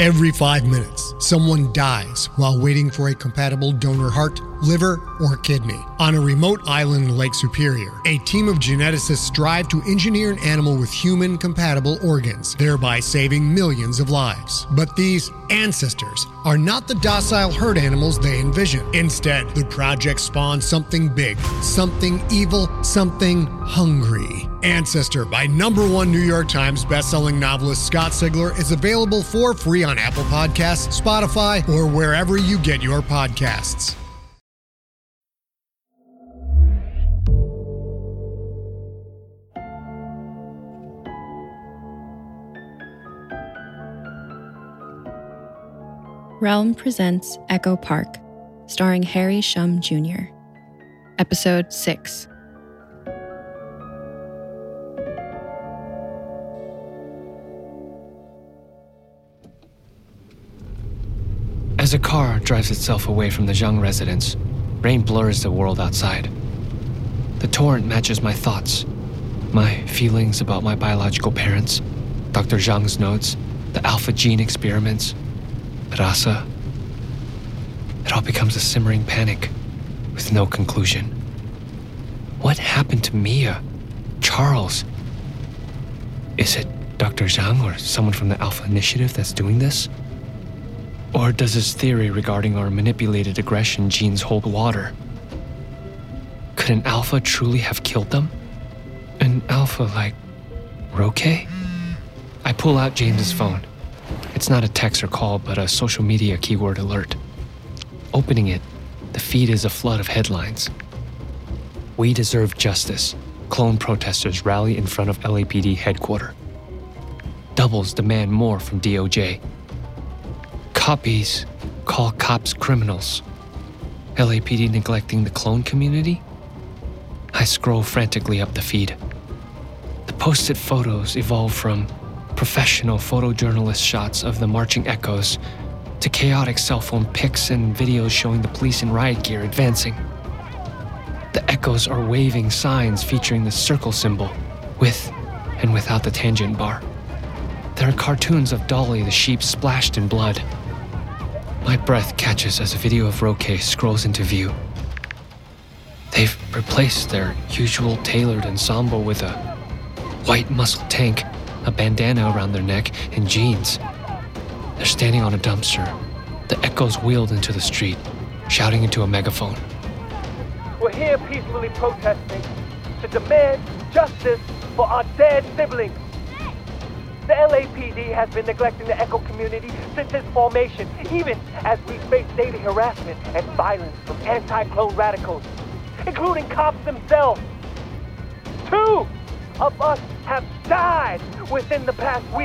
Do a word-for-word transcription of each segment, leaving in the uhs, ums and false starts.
Every five minutes, someone dies while waiting for a compatible donor heart, liver, or kidney. On a remote island in Lake Superior, a team of geneticists strive to engineer an animal with human-compatible organs, thereby saving millions of lives. But these ancestors are not the docile herd animals they envision. Instead, the project spawns something big, something evil, something hungry. Ancestor by number one New York Times bestselling novelist Scott Sigler is available for free on Apple Podcasts, Spotify, or wherever you get your podcasts. Realm presents Echo Park, starring Harry Shum Junior Episode six. As a car drives itself away from the Zhang residence, rain blurs the world outside. The torrent matches my thoughts, my feelings about my biological parents, Doctor Zhang's notes, the alpha gene experiments, Rasa. It all becomes a simmering panic with no conclusion. What happened to Mia? Charles? Is it Doctor Zhang or someone from the Alpha Initiative that's doing this? Or does his theory regarding our manipulated aggression genes hold water? Could an Alpha truly have killed them? An Alpha like Roque? I pull out James's phone. It's not a text or call, but a social media keyword alert. Opening it, the feed is a flood of headlines. We deserve justice. Clone protesters rally in front of L A P D headquarters. Doubles demand more from D O J. Copies call cops criminals. L A P D neglecting the clone community? I scroll frantically up the feed. The posted photos evolve from professional photojournalist shots of the marching echoes to chaotic cell phone pics and videos showing the police in riot gear advancing. The echoes are waving signs featuring the circle symbol, with and without the tangent bar. There are cartoons of Dolly the sheep splashed in blood. My breath catches as a video of Roque scrolls into view. They've replaced their usual tailored ensemble with a white muscle tank, a bandana around their neck, and jeans. They're standing on a dumpster. The echoes wheeled into the street, shouting into a megaphone. We're here peacefully protesting to demand justice for our dead siblings. The L A P D has been neglecting the Echo community since its formation, even as we face daily harassment and violence from anti-clone radicals, including cops themselves. Two of us have died within the past week.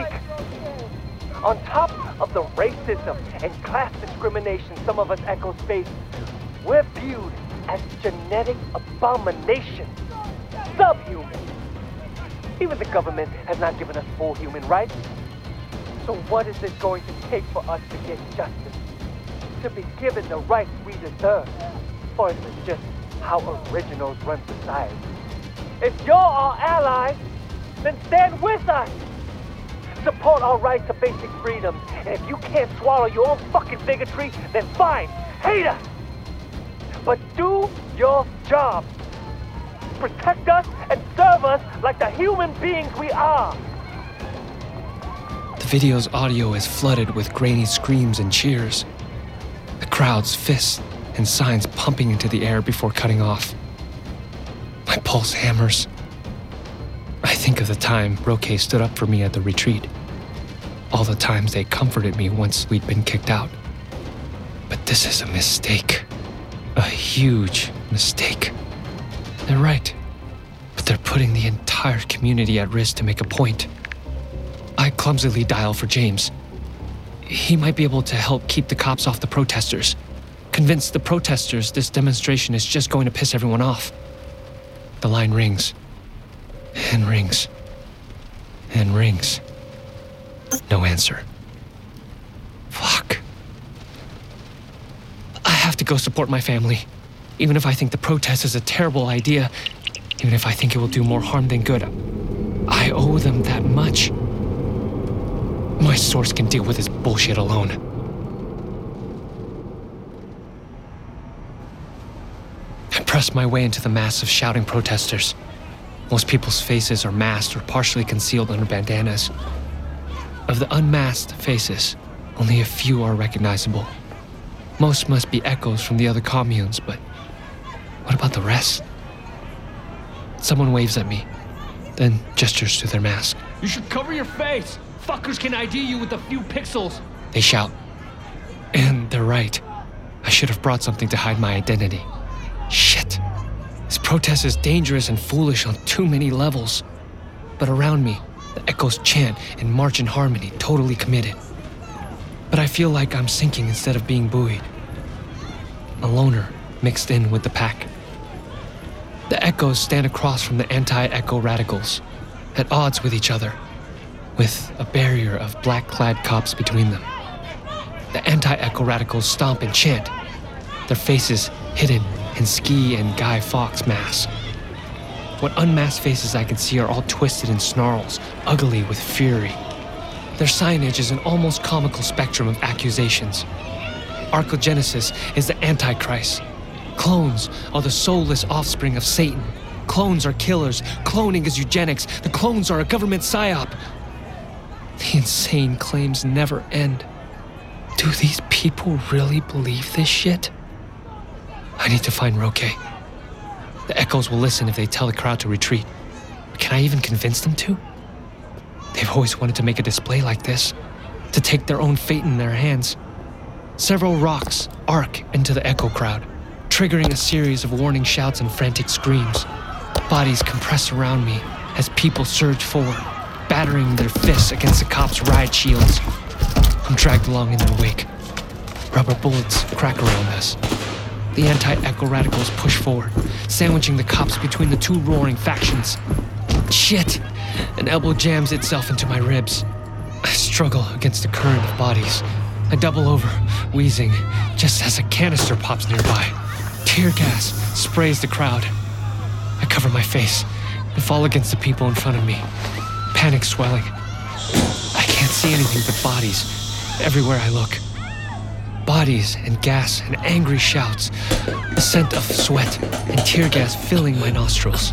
On top of the racism and class discrimination some of us Echoes face, we're viewed as genetic abominations, subhuman. Even the government has not given us full human rights. So what is it going to take for us to get justice? To be given the rights we deserve? Or is it just how originals run society? If you're our allies, then stand with us. Support our right to basic freedoms. And if you can't swallow your own fucking bigotry, then fine, hate us. But do your job. Protect us and serve us like the human beings we are. The video's audio is flooded with grainy screams and cheers. The crowd's fists and signs pumping into the air before cutting off. My pulse hammers. I think of the time Roque stood up for me at the retreat. All the times they comforted me once we'd been kicked out. But this is a mistake. A huge mistake. They're right, but they're putting the entire community at risk to make a point. I clumsily dial for James. He might be able to help keep the cops off the protesters. Convince the protesters this demonstration is just going to piss everyone off. The line rings, and rings, and rings. No answer. Fuck. I have to go support my family. Even if I think the protest is a terrible idea, even if I think it will do more harm than good, I owe them that much. My source can deal with this bullshit alone. I press my way into the mass of shouting protesters. Most people's faces are masked or partially concealed under bandanas. Of the unmasked faces, only a few are recognizable. Most must be echoes from the other communes, but what about the rest? Someone waves at me, then gestures to their mask. You should cover your face! Fuckers can I D you with a few pixels! They shout. And they're right. I should have brought something to hide my identity. Shit. This protest is dangerous and foolish on too many levels. But around me, the echoes chant and march in harmony, totally committed. But I feel like I'm sinking instead of being buoyed. A loner mixed in with the pack. The echoes stand across from the anti-echo radicals, at odds with each other, with a barrier of black-clad cops between them. The anti-echo radicals stomp and chant, their faces hidden in Ski and Guy Fawkes masks. What unmasked faces I can see are all twisted in snarls, ugly with fury. Their signage is an almost comical spectrum of accusations. Archogenesis is the Antichrist. Clones are the soulless offspring of Satan. Clones are killers. Cloning is eugenics. The clones are a government psyop. The insane claims never end. Do these people really believe this shit? I need to find Roque. The echoes will listen if they tell the crowd to retreat. But can I even convince them to? They've always wanted to make a display like this, to take their own fate in their hands. Several rocks arc into the echo crowd, triggering a series of warning shouts and frantic screams. Bodies compress around me as people surge forward, battering their fists against the cops' riot shields. I'm dragged along in their wake. Rubber bullets crack around us. The anti-echo radicals push forward, sandwiching the cops between the two roaring factions. Shit! An elbow jams itself into my ribs. I struggle against the current of bodies. I double over, wheezing, just as a canister pops nearby. Tear gas sprays the crowd. I cover my face and fall against the people in front of me. Panic swelling. I can't see anything but bodies everywhere I look. Bodies and gas and angry shouts. The scent of sweat and tear gas filling my nostrils.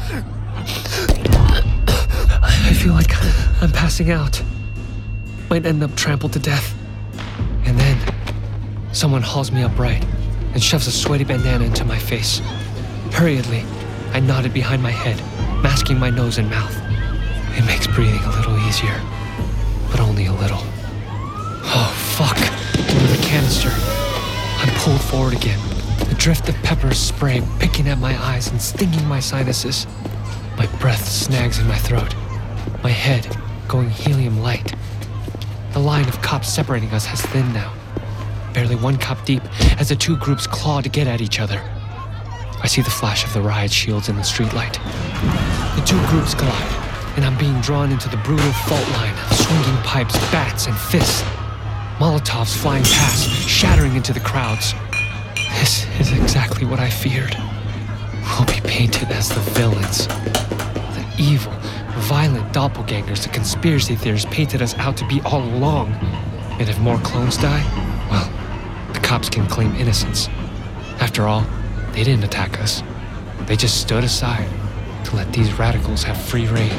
I feel like I'm passing out. Might end up trampled to death. And then, someone hauls me upright and shoves a sweaty bandana into my face. Hurriedly, I nodded behind my head, masking my nose and mouth. It makes breathing a little easier, but only a little. Oh, fuck. Another canister. I'm pulled forward again, a drift of pepper spray picking at my eyes and stinging my sinuses. My breath snags in my throat, my head going helium light. The line of cops separating us has thinned now, barely one cop deep as the two groups claw to get at each other. I see the flash of the riot shields in the streetlight. The two groups collide, and I'm being drawn into the brutal fault line of swinging pipes, bats, and fists. Molotovs flying past, shattering into the crowds. This is exactly what I feared. We'll be painted as the villains. The evil, violent doppelgangers the conspiracy theorists painted us out to be all along. And if more clones die, well, the cops can claim innocence. After all, they didn't attack us. They just stood aside to let these radicals have free rein.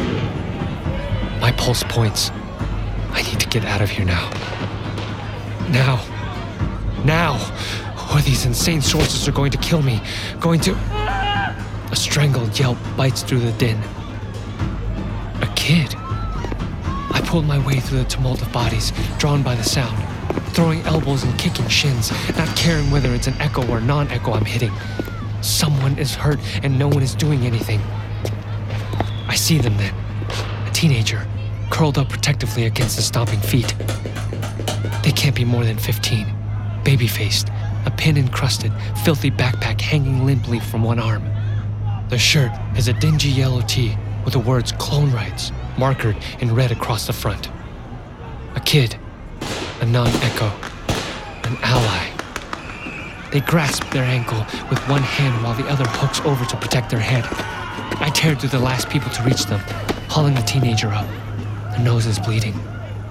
My pulse points. I need to get out of here now. Now. Now! Or these insane sources are going to kill me. Going to... A strangled yelp bites through the din. A kid. I pulled my way through the tumult of bodies, drawn by the sound, throwing elbows and kicking shins, not caring whether it's an echo or non-echo I'm hitting. Someone is hurt and no one is doing anything. I see them then. A teenager, curled up protectively against the stomping feet. They can't be more than fifteen. Baby-faced, a pin-encrusted, filthy backpack hanging limply from one arm. Their shirt is a dingy yellow tee with the words Clone Rights markered in red across the front. A kid, a non-echo, an ally. They grasp their ankle with one hand while the other hooks over to protect their head. I tear through the last people to reach them, hauling the teenager up. Her nose is bleeding.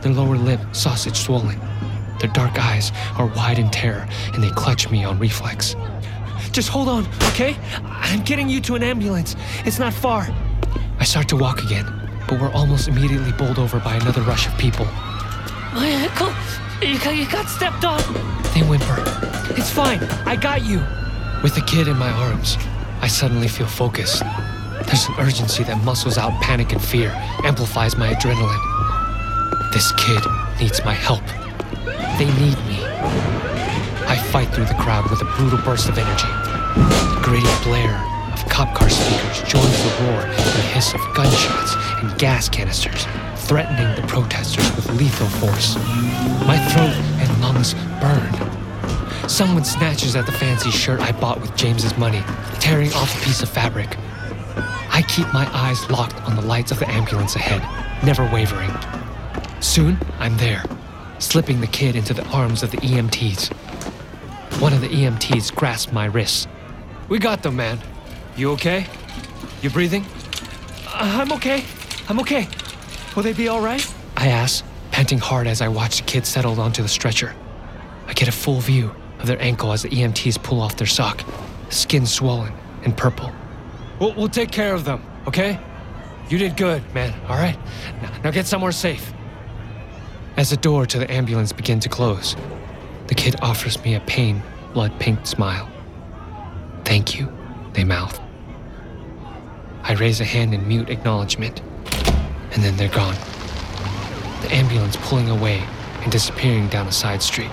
their lower lip sausage swollen. Their dark eyes are wide in terror, and they clutch me on reflex. Just hold on, okay? I'm getting you to an ambulance. It's not far. I start to walk again, but we're almost immediately bowled over by another rush of people. My ankle! You got, you got stepped on! They whimper. It's fine, I got you. With the kid in my arms, I suddenly feel focused. There's an urgency that muscles out panic and fear, amplifies my adrenaline. This kid needs my help. They need me. I fight through the crowd with a brutal burst of energy. The grating blare of cop car speakers joins the roar and hiss of gunshots and gas canisters, threatening the protesters with lethal force. My throat and lungs burn. Someone snatches at the fancy shirt I bought with James's money, tearing off a piece of fabric. I keep my eyes locked on the lights of the ambulance ahead, never wavering. Soon, I'm there, slipping the kid into the arms of the E M Ts. One of the E M Ts grasps my wrists. We got them, man. You okay? You breathing? Uh, I'm okay. I'm okay. Will they be all right? I ask, panting hard as I watch the kid settled onto the stretcher. I get a full view of their ankle as the E M Ts pull off their sock, skin swollen and purple. We'll, we'll take care of them, okay? You did good, man, all right? Now, now get somewhere safe. As the door to the ambulance begins to close, the kid offers me a pained, blood-pink smile. Thank you, they mouth. I raise a hand in mute acknowledgement, and then they're gone. The ambulance pulling away and disappearing down a side street.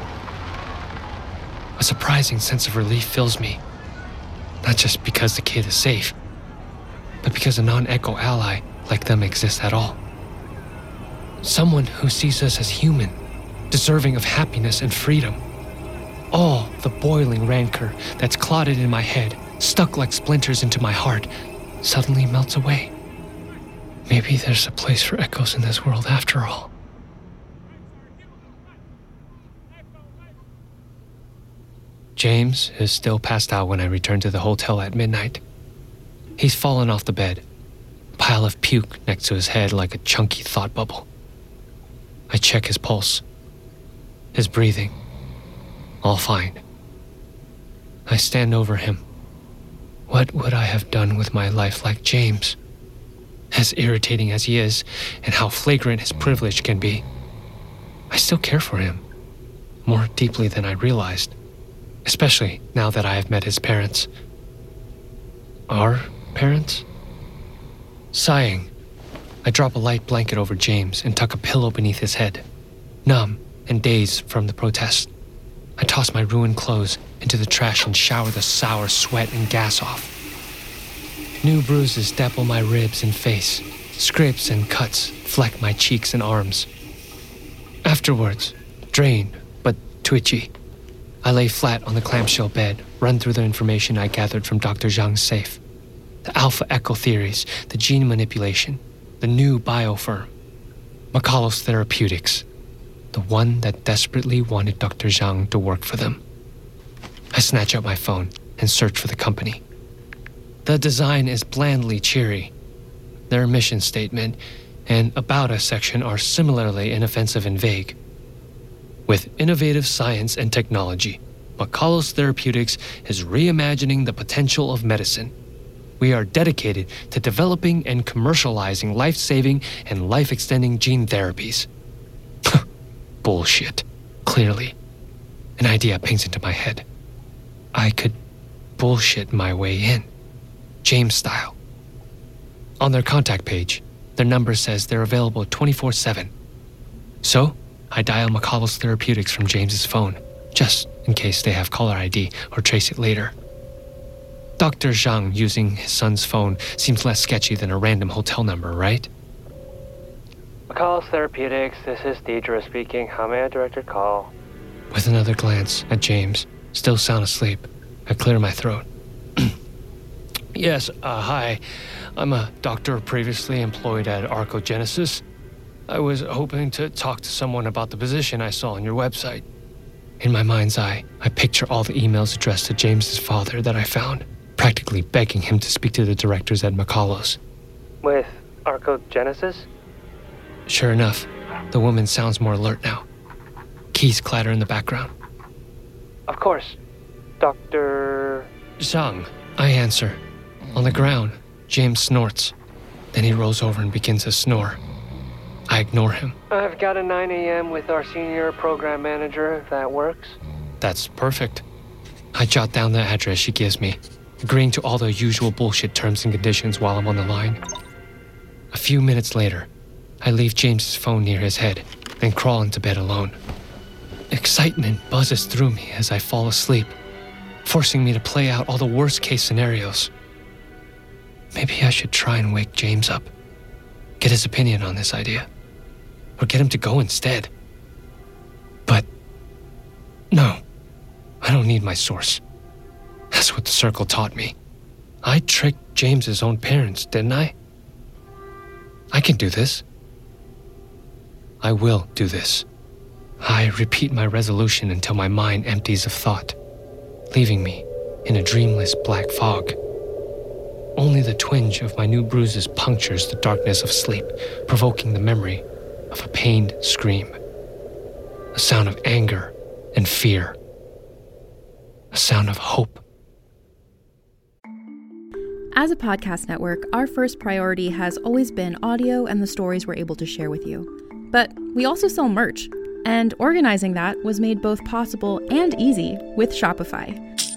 A surprising sense of relief fills me, not just because the kid is safe, but because a non-Echo ally like them exists at all. Someone who sees us as human, deserving of happiness and freedom. All the boiling rancor that's clotted in my head, stuck like splinters into my heart, suddenly melts away. Maybe there's a place for Echoes in this world after all. James is still passed out when I return to the hotel at midnight. He's fallen off the bed, a pile of puke next to his head like a chunky thought bubble. I check his pulse, his breathing, all fine. I stand over him. What would I have done with my life like James? As irritating as he is, and how flagrant his privilege can be, I still care for him, more deeply than I realized, especially now that I have met his parents. Our parents? Sighing, I drop a light blanket over James and tuck a pillow beneath his head. Numb and dazed from the protest, I toss my ruined clothes into the trash and shower the sour sweat and gas off. New bruises dapple my ribs and face. Scrapes and cuts fleck my cheeks and arms. Afterwards, drained but twitchy, I lay flat on the clamshell bed, run through the information I gathered from Doctor Zhang's safe. The Alpha Echo theories, the gene manipulation, the new biofirm, Makalos Therapeutics, the one that desperately wanted Doctor Zhang to work for them. I snatch up my phone and search for the company. The design is blandly cheery. Their mission statement and About Us section are similarly inoffensive and vague. With innovative science and technology, Makalos Therapeutics is reimagining the potential of medicine. We are dedicated to developing and commercializing life-saving and life-extending gene therapies. Bullshit. Clearly. An idea pings into my head. I could bullshit my way in. James style. On their contact page, their number says they're available twenty-four seven. So, I dial Makalos Therapeutics from James's phone, just in case they have caller I D or trace it later. Doctor Zhang using his son's phone seems less sketchy than a random hotel number, right? Makalos Therapeutics, this is Deidre speaking. How may I direct your call? With another glance at James, still sound asleep, I clear my throat. Yes, uh, hi. I'm a doctor previously employed at Arcogenesis. I was hoping to talk to someone about the position I saw on your website. In my mind's eye, I picture all the emails addressed to James's father that I found, practically begging him to speak to the directors at Makalos. With Arcogenesis? Sure enough, The woman sounds more alert now. Keys clatter in the background. Of course. Doctor... Zhang, I answer. On the ground, James snorts. Then he rolls over and begins to snore. I ignore him. I've got a nine a.m. with our senior program manager, if that works. That's perfect. I jot down the address she gives me, agreeing to all the usual bullshit terms and conditions while I'm on the line. A few minutes later, I leave James's phone near his head, then crawl into bed alone. Excitement buzzes through me as I fall asleep, forcing me to play out all the worst-case scenarios. Maybe I should try and wake James up, get his opinion on this idea, or get him to go instead. But no, I don't need my source. That's what the circle taught me. I tricked James's own parents, didn't I? I can do this. I will do this. I repeat my resolution until my mind empties of thought, leaving me in a dreamless black fog. Only the twinge of my new bruises punctures the darkness of sleep, provoking the memory of a pained scream. A sound of anger and fear. A sound of hope. As a podcast network, our first priority has always been audio and the stories we're able to share with you. But we also sell merch, and organizing that was made both possible and easy with Shopify.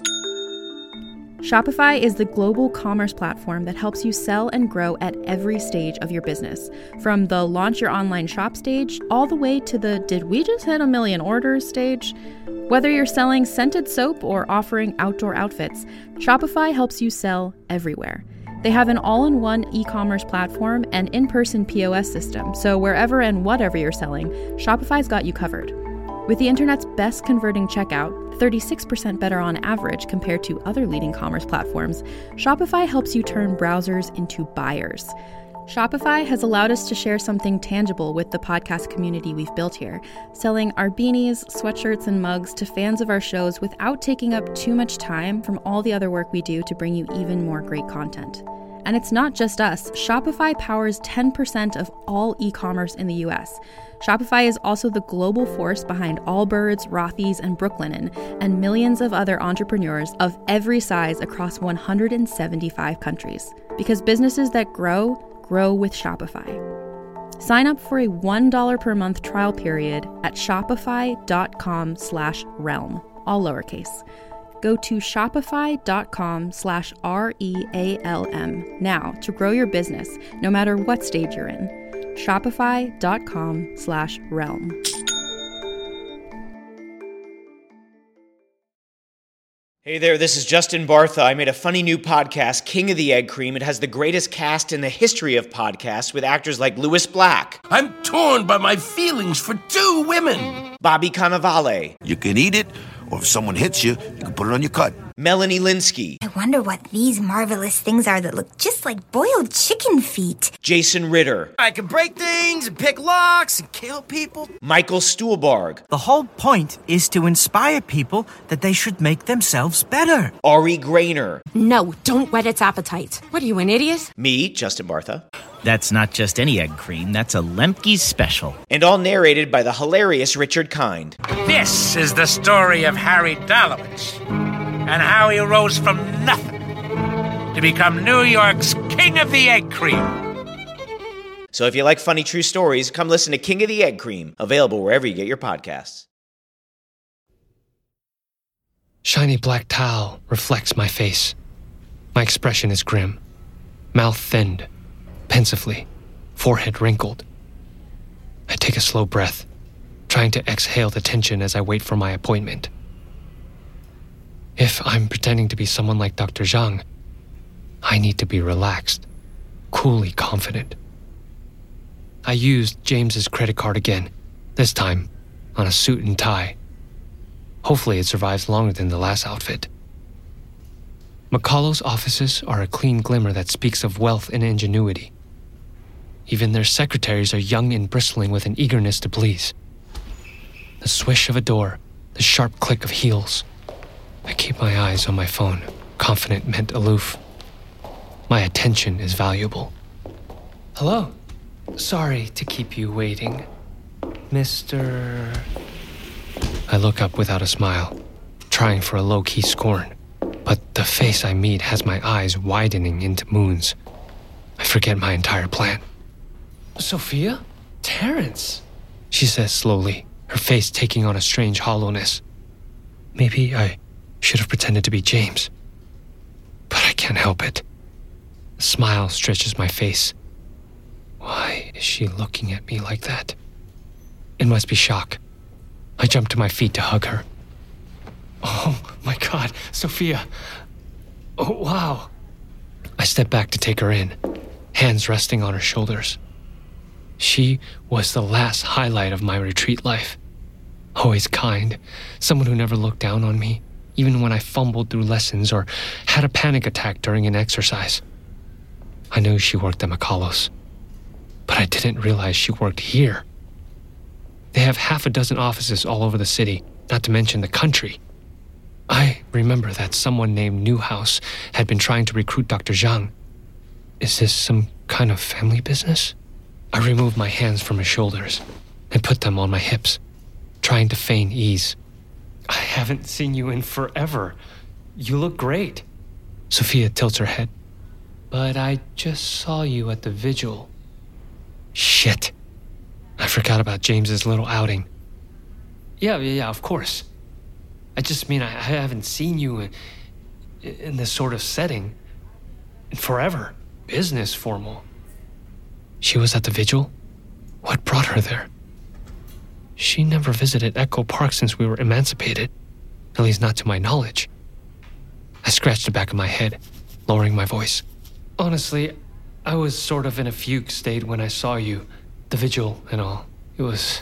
Shopify is the global commerce platform that helps you sell and grow at every stage of your business, from the launch your online shop stage all the way to the did we just hit a million orders stage. Whether you're selling scented soap or offering outdoor outfits, Shopify helps you sell everywhere. They have an all-in-one e-commerce platform and in-person P O S system, so wherever and whatever you're selling, Shopify's got you covered. With the internet's best converting checkout, thirty-six percent better on average compared to other leading commerce platforms, Shopify helps you turn browsers into buyers. Shopify has allowed us to share something tangible with the podcast community we've built here, selling our beanies, sweatshirts, and mugs to fans of our shows without taking up too much time from all the other work we do to bring you even more great content. And it's not just us. Shopify powers ten percent of all e-commerce in the U S. Shopify is also the global force behind Allbirds, Rothy's, and Brooklinen, and millions of other entrepreneurs of every size across one hundred seventy-five countries. Because businesses that grow, grow with Shopify. Sign up for a one dollar per month trial period at shopify.com slash realm, all lowercase. Go to shopify.com slash R-E-A-L-M now to grow your business, no matter what stage you're in. Shopify.com slash realm. Hey there, this is Justin Bartha. I made a funny new podcast, King of the Egg Cream. It has the greatest cast in the history of podcasts with actors like Louis Black. I'm torn by my feelings for two women. Bobby Cannavale. You can eat it, or if someone hits you, you can put it on your cut. Melanie Linsky. I wonder what these marvelous things are that look just like boiled chicken feet. Jason Ritter. I can break things and pick locks and kill people. Michael Stuhlbarg. The whole point is to inspire people that they should make themselves better. Ari Grainer. No, don't whet its appetite. What are you, an idiot? Me, Justin Bartha. That's not just any egg cream, that's a Lemke's special. And all narrated by the hilarious Richard Kind. This is the story of Harry Dalowitz and how he rose from nothing to become New York's King of the Egg Cream. So if you like funny true stories, come listen to King of the Egg Cream, available wherever you get your podcasts. Shiny black towel reflects my face. My expression is grim, mouth thinned, pensively, forehead wrinkled. I take a slow breath, trying to exhale the tension as I wait for my appointment. If I'm pretending to be someone like Doctor Zhang, I need to be relaxed, coolly confident. I used James's credit card again, this time on a suit and tie. Hopefully it survives longer than the last outfit. McCullough's offices are a clean glimmer that speaks of wealth and ingenuity. Even their secretaries are young and bristling with an eagerness to please. The swish of a door, the sharp click of heels. I keep my eyes on my phone, confident meant aloof. My attention is valuable. Hello. Sorry to keep you waiting. Mister I look up without a smile, trying for a low-key scorn. But the face I meet has my eyes widening into moons. I forget my entire plan. Sophia? Terrence? She says slowly, her face taking on a strange hollowness. Maybe I should have pretended to be James. But I can't help it. A smile stretches my face. Why is she looking at me like that? It must be shock. I jump to my feet to hug her. Oh my God, Sophia. Oh, wow. I step back to take her in, hands resting on her shoulders. She was the last highlight of my retreat life. Always kind, someone who never looked down on me, even when I fumbled through lessons or had a panic attack during an exercise. I knew she worked at McCullough's, but I didn't realize she worked here. They have half a dozen offices all over the city, not to mention the country. I remember that someone named Newhouse had been trying to recruit Doctor Zhang. Is this some kind of family business? I removed my hands from his shoulders and put them on my hips, trying to feign ease. I haven't seen you in forever. You look great. Sophia tilts her head. But I just saw you at the vigil. Shit. I forgot about James's little outing. Yeah, yeah, yeah, of course. I just mean I, I haven't seen you in, in this sort of setting in forever. Business formal. She was at the vigil? What brought her there? She never visited Echo Park since we were emancipated, at least not to my knowledge. I scratched the back of my head, lowering my voice. Honestly, I was sort of in a fugue state when I saw you, the vigil and all. It was...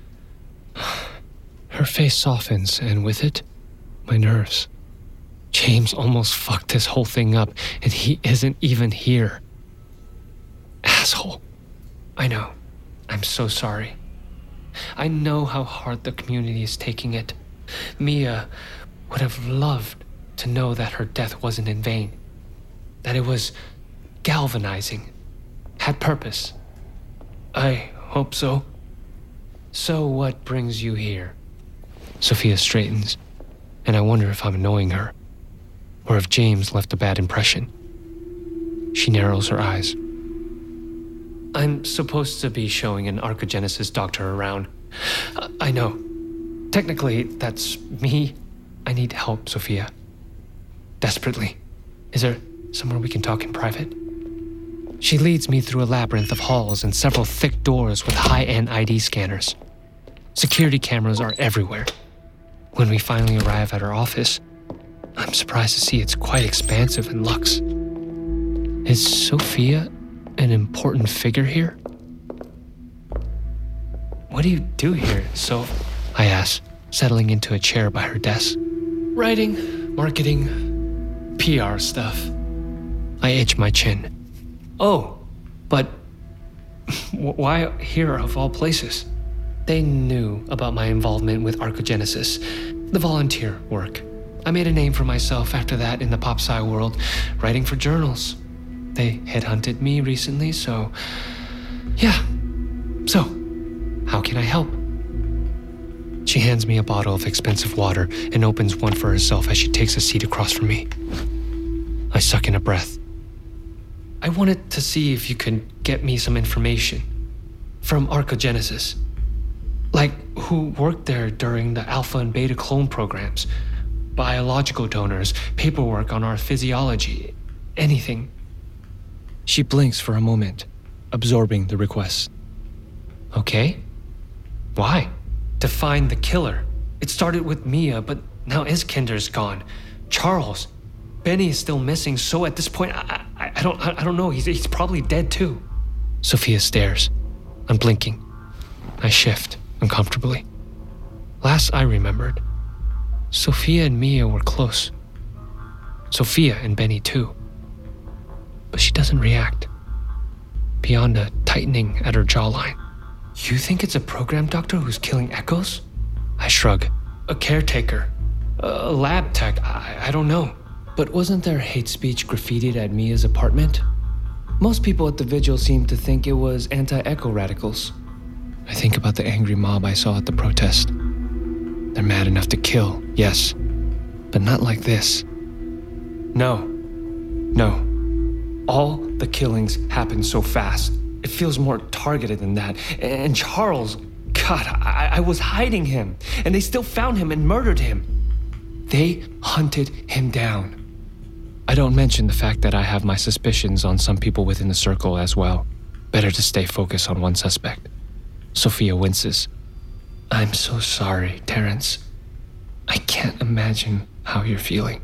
Her face softens, and with it, my nerves. James almost fucked this whole thing up, and he isn't even here. Asshole. I know. I'm so sorry. I know how hard the community is taking it. Mia would have loved to know that her death wasn't in vain. That it was galvanizing. Had purpose. I hope so. So what brings you here? Sophia straightens, and I wonder if I'm annoying her, or if James left a bad impression. She narrows her eyes. I'm supposed to be showing an Archogenesis doctor around. Uh, I know. Technically, that's me. I need help, Sophia. Desperately. Is there somewhere we can talk in private? She leads me through a labyrinth of halls and several thick doors with high-end I D scanners. Security cameras are everywhere. When we finally arrive at her office, I'm surprised to see it's quite expansive and luxe. Is Sophia an important figure here? What do you do here, Soph? I ask, settling into a chair by her desk. Writing, marketing, P R stuff. I itch my chin. Oh, but why here of all places? They knew about my involvement with Archogenesis, the volunteer work. I made a name for myself after that in the pop sci world, writing for journals. They headhunted me recently, so... Yeah. So, how can I help? She hands me a bottle of expensive water and opens one for herself as she takes a seat across from me. I suck in a breath. I wanted to see if you could get me some information from Archogenesis. Like who worked there during the Alpha and Beta clone programs, biological donors, paperwork on our physiology, anything. She blinks for a moment, absorbing the request. Okay. Why? To find the killer. It started with Mia, but now Iskender's gone. Charles. Benny is still missing, so at this point, I, I, I don't I, I don't know. He's, he's probably dead too. Sophia stares, unblinking. I shift uncomfortably. Last I remembered, Sophia and Mia were close. Sophia and Benny too. But she doesn't react, beyond a tightening at her jawline. You think it's a program doctor who's killing echoes? I shrug. A caretaker. A lab tech. I, I don't know. But wasn't there hate speech graffitied at Mia's apartment? Most people at the vigil seemed to think it was anti-echo radicals. I think about the angry mob I saw at the protest. They're mad enough to kill, yes, but not like this. No, no. All the killings happen so fast. It feels more targeted than that. And Charles, God, I, I was hiding him, and they still found him and murdered him. They hunted him down. I don't mention the fact that I have my suspicions on some people within the circle as well. Better to stay focused on one suspect. Sophia winces. I'm so sorry, Terrence. I can't imagine how you're feeling.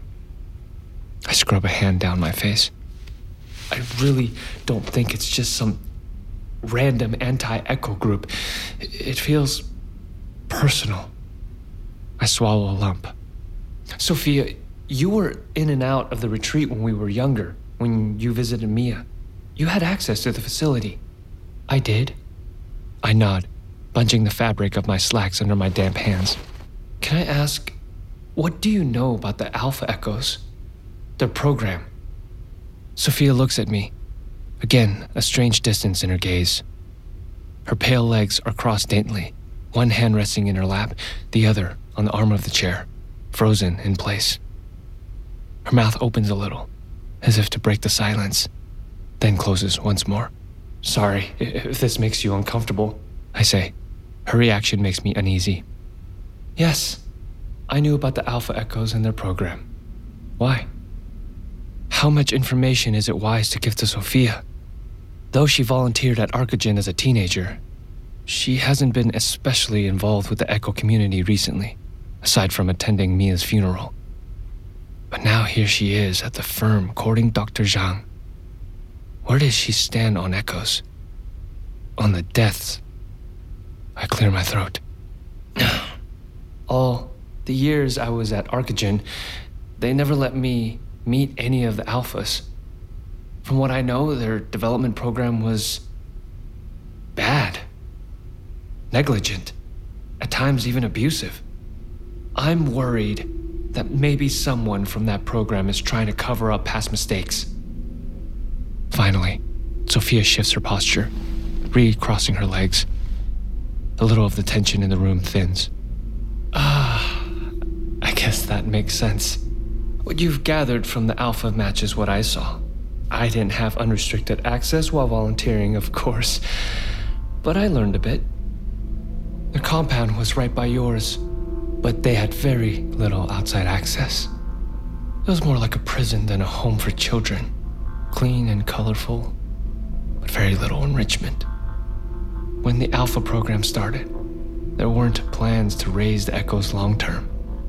I scrub a hand down my face. I really don't think it's just some random anti-Echo group. It feels personal. I swallow a lump. Sophia, you were in and out of the retreat when we were younger, when you visited Mia. You had access to the facility. I did. I nod, bunching the fabric of my slacks under my damp hands. Can I ask, what do you know about the Alpha Echoes? Their program? Sophia looks at me. Again, a strange distance in her gaze. Her pale legs are crossed daintily, one hand resting in her lap, the other on the arm of the chair, frozen in place. Her mouth opens a little, as if to break the silence, then closes once more. Sorry if this makes you uncomfortable, I say. Her reaction makes me uneasy. Yes, I knew about the Alpha Echoes and their program. Why? How much information is it wise to give to Sophia? Though she volunteered at Arcogen as a teenager, she hasn't been especially involved with the Echo community recently, aside from attending Mia's funeral. But now here she is at the firm courting Doctor Zhang. Where does she stand on Echoes? On the deaths? I clear my throat. All the years I was at Arcogen, they never let me meet any of the Alphas. From what I know, their development program was bad, negligent, at times even abusive. I'm worried that maybe someone from that program is trying to cover up past mistakes. Finally, Sophia shifts her posture, recrossing her legs. A little of the tension in the room thins. Ah, I guess that makes sense. What you've gathered from the Alpha match is what I saw. I didn't have unrestricted access while volunteering, of course, but I learned a bit. The compound was right by yours, but they had very little outside access. It was more like a prison than a home for children. Clean and colorful, but very little enrichment. When the Alpha program started, there weren't plans to raise the Echoes long term.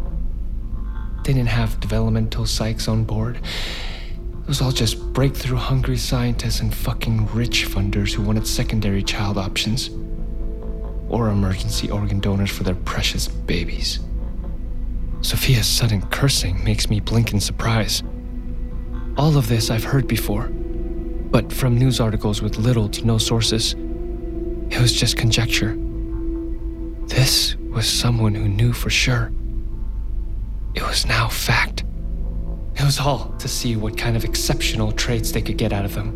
They didn't have developmental psychs on board. It was all just breakthrough-hungry scientists and fucking rich funders who wanted secondary child options. Or emergency organ donors for their precious babies. Sophia's sudden cursing makes me blink in surprise. All of this I've heard before, but from news articles with little to no sources. It was just conjecture. This was someone who knew for sure. It was now fact. It was all to see what kind of exceptional traits they could get out of them.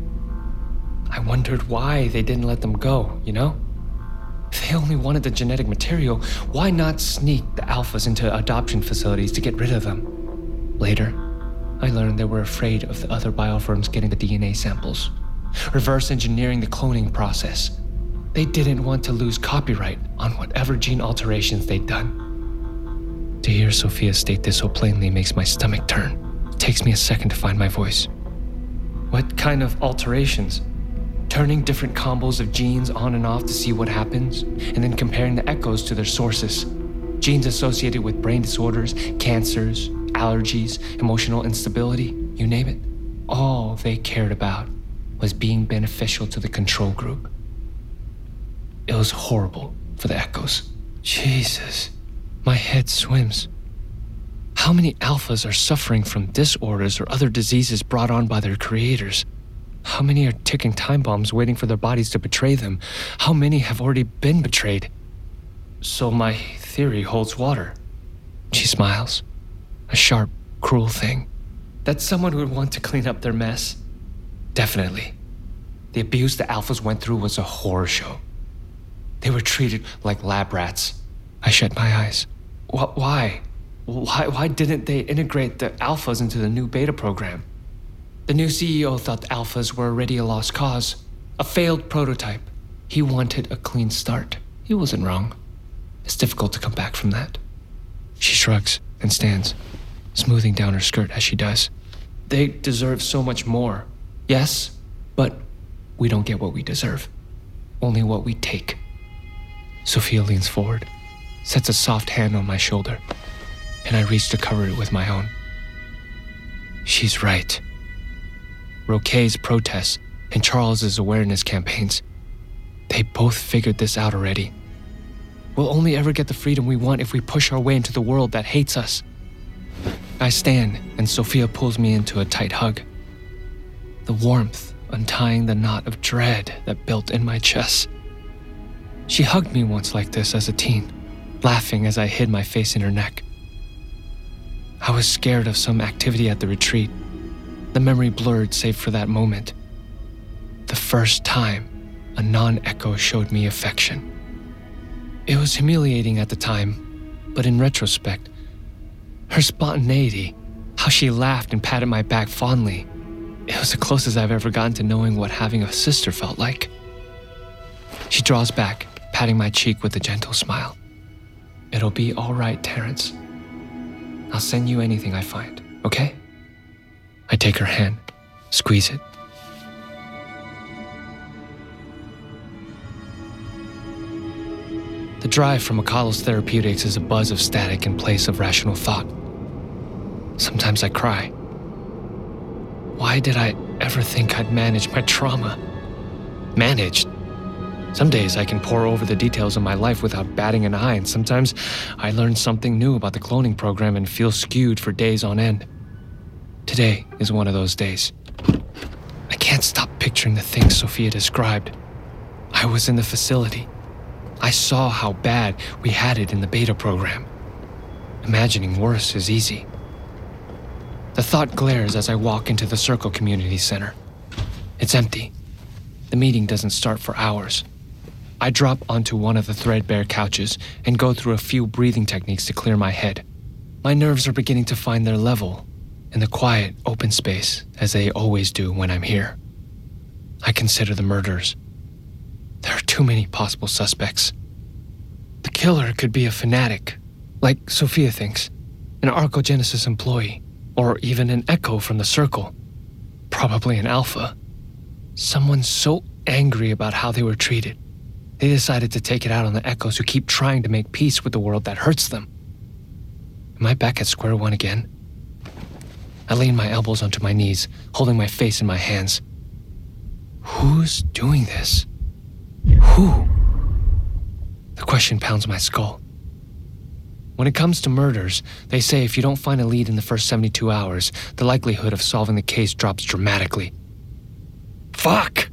I wondered why they didn't let them go, you know? If they only wanted the genetic material, why not sneak the Alphas into adoption facilities to get rid of them? Later, I learned they were afraid of the other biofirms getting the D N A samples, reverse engineering the cloning process. They didn't want to lose copyright on whatever gene alterations they'd done. To hear Sophia state this so plainly makes my stomach turn. It takes me a second to find my voice. What kind of alterations? Turning different combos of genes on and off to see what happens, and then comparing the echoes to their sources. Genes associated with brain disorders, cancers, allergies, emotional instability, you name it. All they cared about was being beneficial to the control group. It was horrible for the echoes. Jesus, my head swims. How many alphas are suffering from disorders or other diseases brought on by their creators? How many are ticking time bombs waiting for their bodies to betray them? How many have already been betrayed? So my theory holds water. She smiles. A sharp, cruel thing. That someone would want to clean up their mess. Definitely. The abuse the alphas went through was a horror show. They were treated like lab rats. I shut my eyes. Wh- why? Why, why didn't they integrate the alphas into the new beta program? The new C E O thought the alphas were already a lost cause, a failed prototype. He wanted a clean start. He wasn't wrong. It's difficult to come back from that. She shrugs and stands, smoothing down her skirt as she does. They deserve so much more. Yes, but we don't get what we deserve. Only what we take. Sophia leans forward, sets a soft hand on my shoulder, and I reach to cover it with my own. She's right. Roquet's protests and Charles's awareness campaigns, they both figured this out already. We'll only ever get the freedom we want if we push our way into the world that hates us. I stand, and Sophia pulls me into a tight hug. The warmth untying the knot of dread that built in my chest. She hugged me once like this as a teen, laughing as I hid my face in her neck. I was scared of some activity at the retreat. The memory blurred save for that moment. The first time a non-echo showed me affection. It was humiliating at the time, but in retrospect, her spontaneity, how she laughed and patted my back fondly, it was the closest I've ever gotten to knowing what having a sister felt like. She draws back, patting my cheek with a gentle smile. It'll be all right, Terrence. I'll send you anything I find, okay? I take her hand, squeeze it. The drive from Akalos Therapeutics is a buzz of static in place of rational thought. Sometimes I cry. Why did I ever think I'd manage my trauma? Managed? Some days I can pore over the details of my life without batting an eye, and sometimes I learn something new about the cloning program and feel skewed for days on end. Today is one of those days. I can't stop picturing the things Sophia described. I was in the facility. I saw how bad we had it in the beta program. Imagining worse is easy. The thought glares as I walk into the Circle Community Center. It's empty. The meeting doesn't start for hours. I drop onto one of the threadbare couches and go through a few breathing techniques to clear my head. My nerves are beginning to find their level in the quiet, open space, as they always do when I'm here. I consider the murders. There are too many possible suspects. The killer could be a fanatic, like Sophia thinks, an Arcogenesis employee, or even an Echo from the Circle. Probably an Alpha. Someone so angry about how they were treated, they decided to take it out on the Echoes who keep trying to make peace with the world that hurts them. Am I back at square one again? I lean my elbows onto my knees, holding my face in my hands. Who's doing this? Who? The question pounds my skull. When it comes to murders, they say if you don't find a lead in the first seventy-two hours, the likelihood of solving the case drops dramatically. Fuck!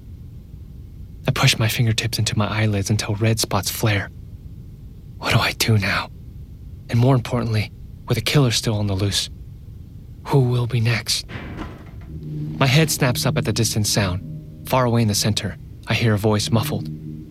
I push my fingertips into my eyelids until red spots flare. What do I do now? And more importantly, with a killer still on the loose, who will be next? My head snaps up at the distant sound. Far away in the center, I hear a voice muffled.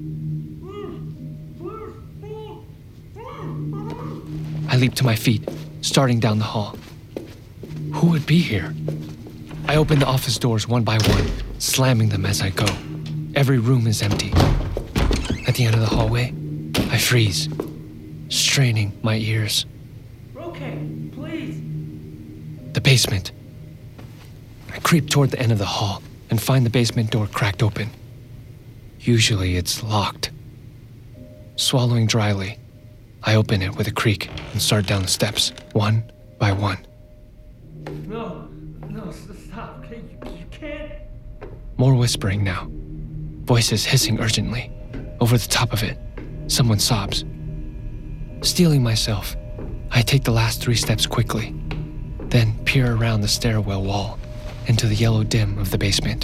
I leap to my feet, starting down the hall. Who would be here? I open the office doors one by one, slamming them as I go. Every room is empty. At the end of the hallway, I freeze, straining my ears. Okay, please. The basement. I creep toward the end of the hall and find the basement door cracked open. Usually it's locked. Swallowing dryly, I open it with a creak and start down the steps, one by one. No, no, stop, okay? You, you can't. More whispering now. Voices hissing urgently. Over the top of it, someone sobs. Steeling myself, I take the last three steps quickly, then peer around the stairwell wall into the yellow dim of the basement.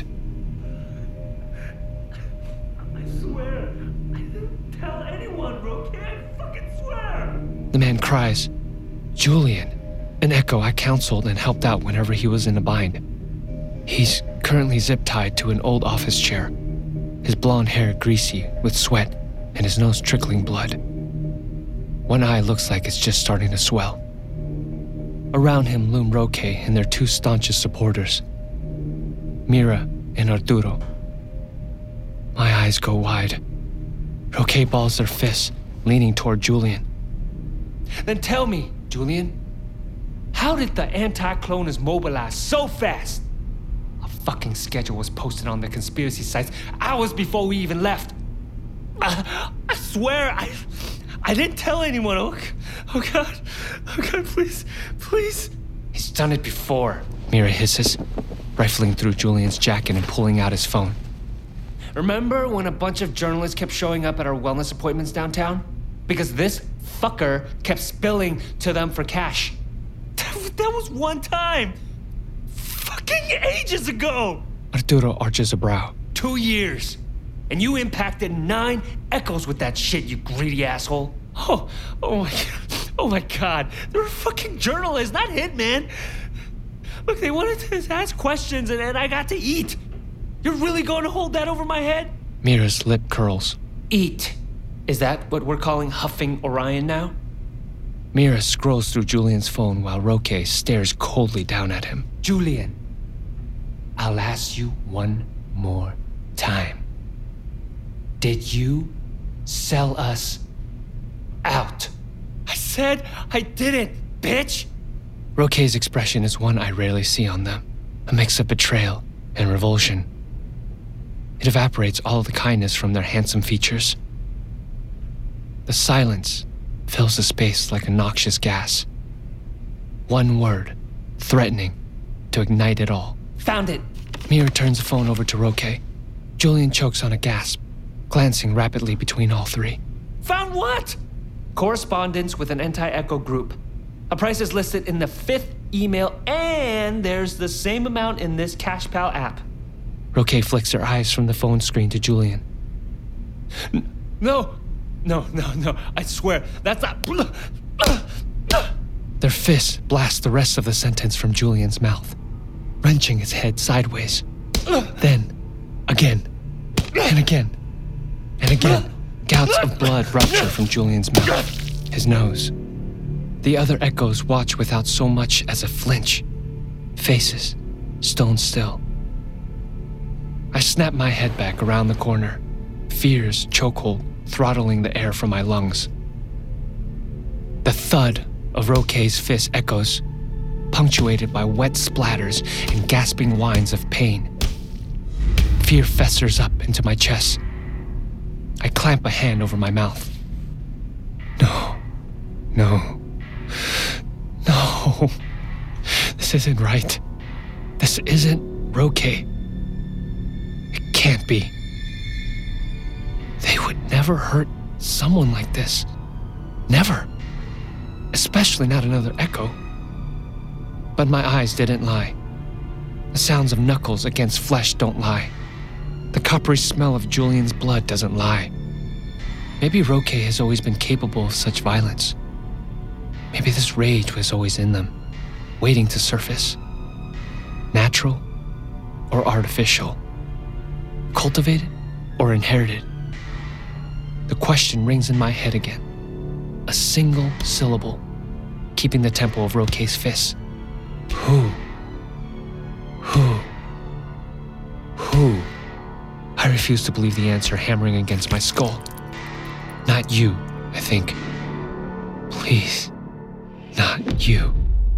I swear, I didn't tell anyone, bro. Can't fucking swear. The man cries, Julian, an Echo I counseled and helped out whenever he was in a bind. He's currently zip-tied to an old office chair, his blonde hair greasy with sweat and his nose trickling blood. One eye looks like it's just starting to swell. Around him loom Roque and their two staunchest supporters, Mira and Arturo. My eyes go wide. Roque balls their fists, leaning toward Julian. Then tell me, Julian, how did the anti-cloners mobilize so fast? A fucking schedule was posted on the conspiracy sites hours before we even left. I, I swear, I I didn't tell anyone. Oh, oh God, oh God, please, please. He's done it before, Mira hisses, rifling through Julian's jacket and pulling out his phone. Remember when a bunch of journalists kept showing up at our wellness appointments downtown? Because this fucker kept spilling to them for cash. That was one time. Fucking ages ago. Arturo arches a brow. Two years. And you impacted nine Echoes with that shit, you greedy asshole. Oh, oh my God. Oh my God. They were fucking journalists, not hitmen. Look, they wanted to ask questions and, and I got to eat. You're really going to hold that over my head? Mira's lip curls. Eat. Is that what we're calling huffing Orion now? Mira scrolls through Julian's phone while Roque stares coldly down at him. Julian, I'll ask you one more time. Did you sell us out? I said I didn't, bitch! Roque's expression is one I rarely see on them. A mix of betrayal and revulsion. It evaporates all of the kindness from their handsome features. The silence fills the space like a noxious gas. One word, threatening to ignite it all. Found it! Mira turns the phone over to Roque. Julian chokes on a gasp, glancing rapidly between all three. Found what? Correspondence with an anti-Echo group. A price is listed in the fifth email, and there's the same amount in this CashPal app. Roque flicks her eyes from the phone screen to Julian. N- no! No, no, no, I swear, that's not... Their fists blast the rest of the sentence from Julian's mouth, wrenching his head sideways. Then, again, and again, and again, gouts of blood rupture from Julian's mouth, his nose. The other Echoes watch without so much as a flinch, faces stone still. I snap my head back around the corner, fear's chokehold throttling the air from my lungs. The thud of Roque's fist echoes, punctuated by wet splatters and gasping whines of pain. Fear festers up into my chest. I clamp a hand over my mouth. No, no, no. This isn't right. This isn't Roque. It can't be. They would never hurt someone like this. Never. Especially not another Echo. But my eyes didn't lie. The sounds of knuckles against flesh don't lie. The coppery smell of Julian's blood doesn't lie. Maybe Roque has always been capable of such violence. Maybe this rage was always in them, waiting to surface. Natural or artificial. Cultivated or inherited. The question rings in my head again. A single syllable, keeping the tempo of Roque's fists. Who? Who? Who? I refuse to believe the answer hammering against my skull. Not you, I think. Please, not you.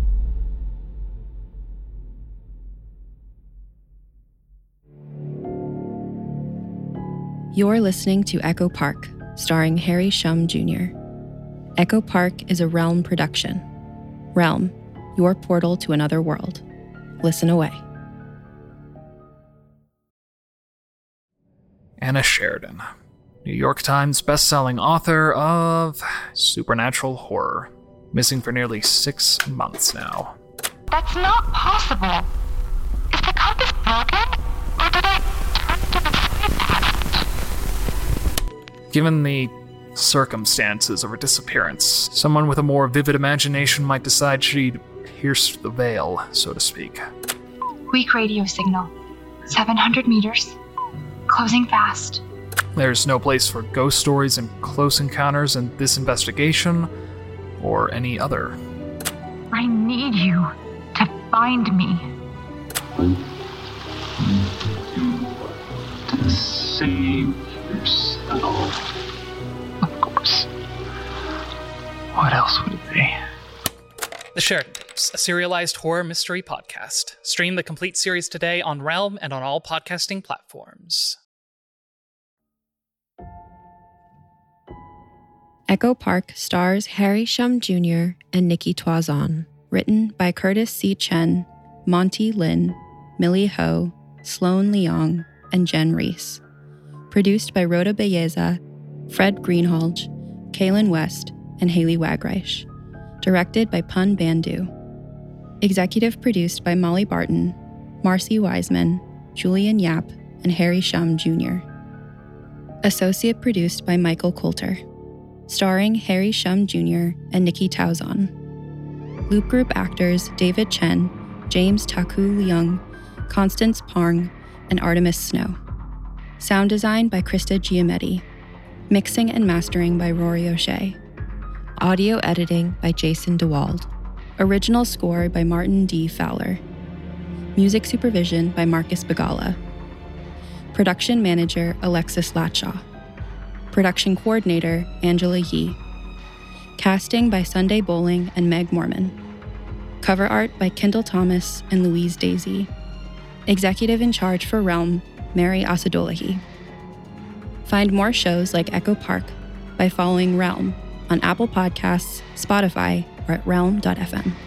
You're listening to Echo Park, starring Harry Shum Junior Echo Park is a Realm production. Realm, your portal to another world. Listen away. Anna Sheridan, New York Times bestselling author of supernatural horror, missing for nearly six months now. That's not possible. Is the compass broken, or did I turn to the side pattern? Given the circumstances of her disappearance, someone with a more vivid imagination might decide she'd pierced the veil, so to speak. Weak radio signal. seven hundred meters. Closing fast. There's no place for ghost stories and close encounters in this investigation, or any other. I need you to find me. To save yourself. Of course. What else would it be? The Sheridan Tapes, a serialized horror mystery podcast. Stream the complete series today on Realm and on all podcasting platforms. Echo Park stars Harry Shum Junior and Nikki Toison. Written by Curtis C. Chen, Monty Lin, Millie Ho, Sloan Leong, and Jen Reese. Produced by Rhoda Belleza, Fred Greenhalgh, Kaylin West, and Haley Wagreich. Directed by Pun Bandhu. Executive produced by Molly Barton, Marcy Wiseman, Julian Yap, and Harry Shum Junior Associate produced by Michael Coulter. Starring Harry Shum Junior and Nikki Toison. Loop Group actors David Chen, James Taku Leung, Constance Parng, and Artemis Snow. Sound design by Krista Giametti. Mixing and mastering by Rory O'Shea. Audio editing by Jason DeWald. Original score by Martin D. Fowler. Music supervision by Marcus Bagala. Production manager Alexis Latshaw. Production coordinator Angela Yee. Casting by Sunday Bowling and Meg Mormon. Cover art by Kendall Thomas and Louise Daisy. Executive in charge for Realm, Mary Asadolahi. Find more shows like Echo Park by following Realm on Apple Podcasts, Spotify, or at realm dot f m.